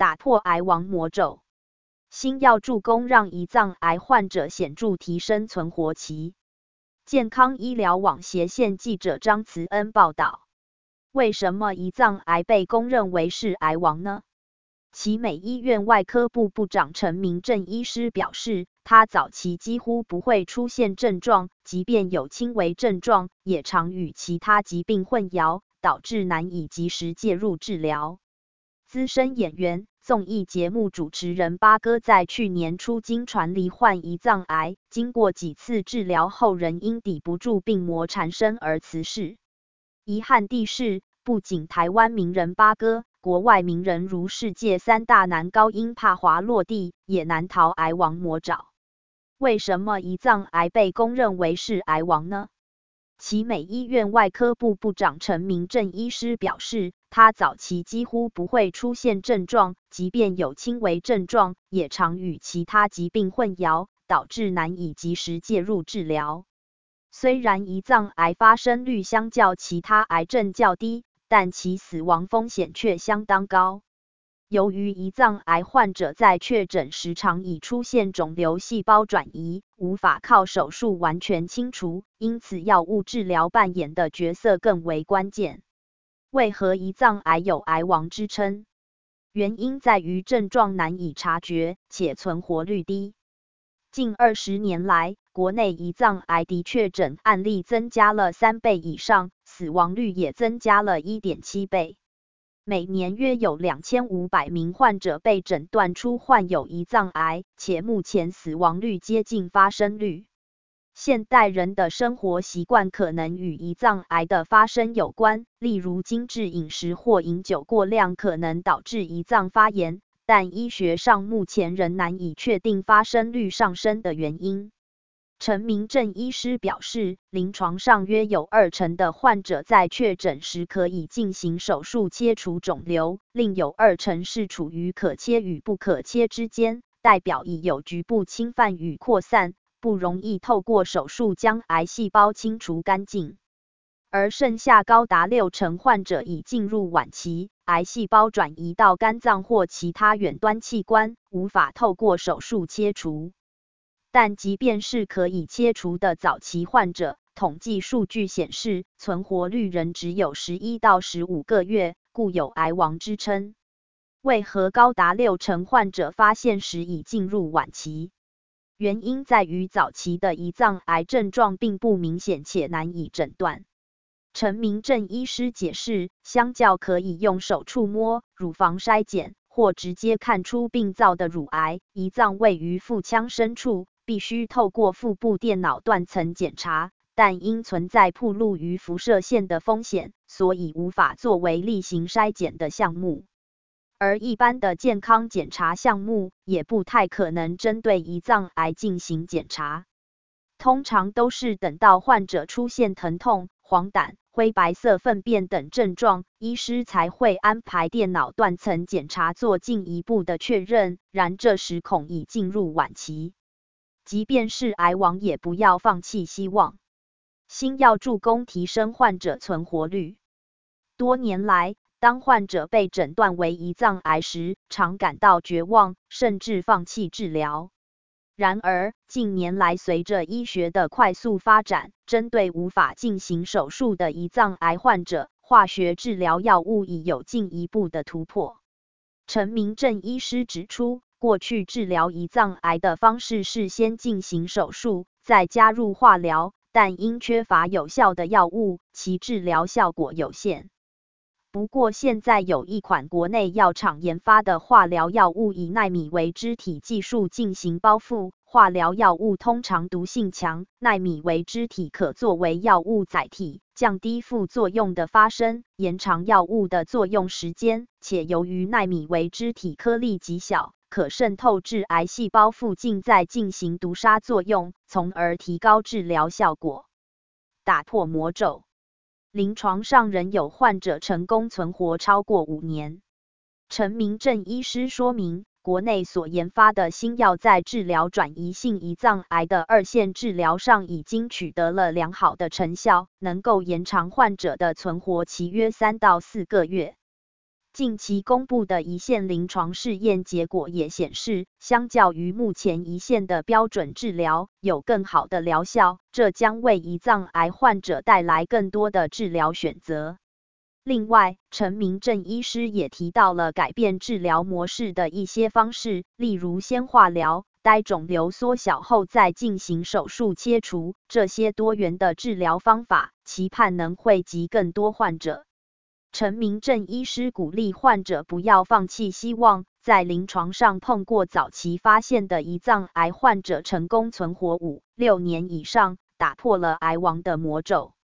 打破癌王魔咒。新药助攻让胰脏癌患者显著提升存活期。健康医疗网斜线记者张慈恩报道。为什么胰脏癌被公认为是癌王呢？奇美医院外科部部长陈明正医师表示，他早期几乎不会出现症状，即便有轻微症状，也常与其他疾病混淆，导致难以及时介入治疗。资深演员、综艺节目主持人八哥在去年初经传罹患胰脏癌，经过几次治疗后仍因抵不住病魔缠身而辞世。遗憾地是，不仅台湾名人八哥，国外名人如世界三大男高音帕华落地，也难逃癌王魔爪。为什么胰脏癌被公认为是癌王呢？奇美医院外科部部长陈明正医师表示，他早期几乎不会出现症状，即便有轻微症状，也常与其他疾病混淆，导致难以及时介入治疗。虽然胰脏癌发生率相较其他癌症较低，但其死亡风险却相当高。由于胰脏癌患者在确诊时常已出现肿瘤细胞转移，无法靠手术完全清除，因此药物治疗扮演的角色更为关键。为何胰脏癌有癌王之称？原因在于症状难以察觉，且存活率低。近20年来，国内胰脏癌的确诊案例增加了3倍以上，死亡率也增加了 1.7 倍。每年约有2500名患者被诊断出患有胰脏癌，且目前死亡率接近发生率。现代人的生活习惯可能与胰脏癌的发生有关，例如精致饮食或饮酒过量可能导致胰脏发炎，但医学上目前仍难以确定发生率上升的原因。陈明正医师表示，临床上约有20%的患者在确诊时可以进行手术切除肿瘤，另有20%是处于可切与不可切之间，代表已有局部侵犯与扩散，不容易透过手术将癌细胞清除干净。而剩下高达60%患者已进入晚期，癌细胞转移到肝脏或其他远端器官，无法透过手术切除。但即便是可以切除的早期患者，统计数据显示，存活率仍只有11到15个月，故有癌王之称。为何高达60%患者发现时已进入晚期？原因在于早期的胰脏癌症状并不明显且难以诊断。陈明正医师解释，相较可以用手触摸、乳房筛检或直接看出病灶的乳癌，胰脏位于腹腔深处，必须透过腹部电脑断层检查，但因存在暴露于辐射线的风险，所以无法作为例行筛检的项目。而一般的健康检查项目也不太可能针对胰脏癌进行检查，通常都是等到患者出现疼痛、黄疸、灰白色粪便等症状，医师才会安排电脑断层检查做进一步的确认，然这时恐已进入晚期。即便是癌王也不要放弃希望。新药助攻提升患者存活率。多年来，当患者被诊断为胰脏癌时，常感到绝望，甚至放弃治疗。然而，近年来随着医学的快速发展，针对无法进行手术的胰脏癌患者，化学治疗药物已有进一步的突破。陈明正医师指出，过去治疗胰脏癌的方式是先进行手术，再加入化疗，但因缺乏有效的药物，其治疗效果有限。不过现在有一款国内药厂研发的化疗药物以奈米微支体技术进行包覆，化疗药物通常毒性强，奈米微支体可作为药物载体，降低副作用的发生，延长药物的作用时间，且由于奈米微支体颗粒极小，可渗透至癌细胞附近再进行毒杀作用，从而提高治疗效果。打破魔咒。临床上仍有患者成功存活超过5年。陈明正医师说明，国内所研发的新药在治疗转移性胰脏癌的2线治疗上已经取得了良好的成效，能够延长患者的存活期约3到4个月。 近期公布的一线临床试验结果也显示，相较于目前一线的标准治疗，有更好的疗效，这将为胰脏癌患者带来更多的治疗选择。另外，陈明正医师也提到了改变治疗模式的一些方式，例如先化疗，待肿瘤缩小后再进行手术切除，这些多元的治疗方法，期盼能惠及更多患者。陈明正医师鼓励患者不要放弃希望，在临床上碰过早期发现的胰脏癌患者成功存活5、6年以上，打破了癌王的魔咒。